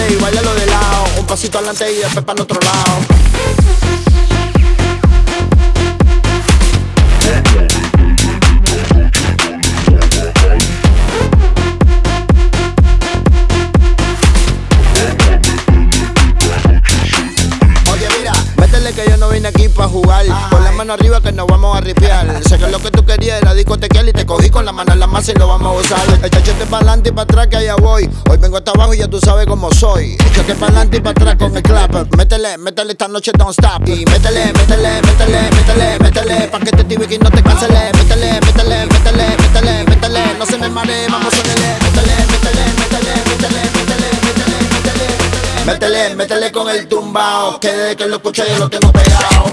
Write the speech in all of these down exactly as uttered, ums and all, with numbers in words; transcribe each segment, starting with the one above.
y bailalo de lado. Un pasito adelante y después para el otro lado. Que yo no vine aquí pa' jugar. Pon la mano arriba que nos vamos a ripiar. Sé que lo que tú querías era discotequear y te cogí con la mano en la masa y lo vamos a usar. Échate para adelante y para atrás que allá voy. Hoy vengo hasta abajo y ya tú sabes cómo soy. Échate para adelante y para atrás con el clap. Métele, métele esta noche don't stop. Y métele, métele, métele, métele, métele pa' que te tibie y no te cancele. Métele, métele, métele, métele, métele. No se me mare, vamos a ponerle. Métele, métele, métele, métele, métele, métele, métele. Métele, métele con el tumbao, que desde que lo escuché yo lo tengo pegado.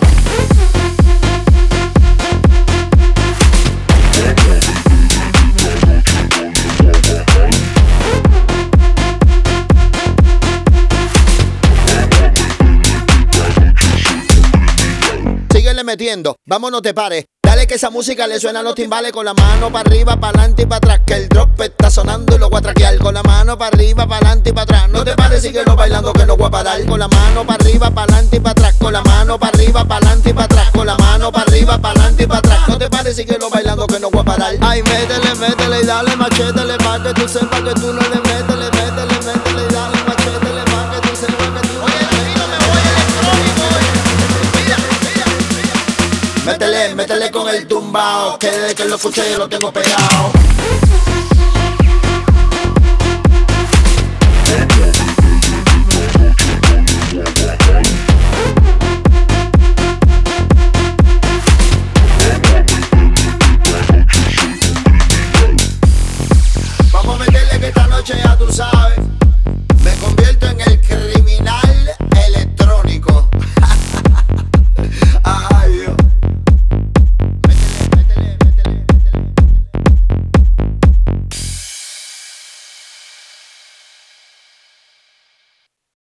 Síguele metiendo, vamos no te pares. Dale que esa música le suena a los timbales. Con la mano para arriba, para adelante y para atrás. Que el drop está sonando y lo voy a traquear. Con la mano para arriba, para adelante y para atrás. No te pares, síguelo bailando que no voy a parar. Con la mano para arriba, para adelante y para atrás. Con la mano para arriba, para adelante y para atrás. Con la mano para arriba, para adelante y para atrás. No te pares, síguelo bailando que no voy a parar. Ay, métele, métele y dale machétele pa' que tú sepas que tú no le métele, métele, métele y dale machétele pa' que tú sepas que tú no le Métele, métele con el tumbao, que desde que lo escuché yo lo tengo pegado. Vamos a meterle que esta noche ya tú sabes, me convierto en el criminal.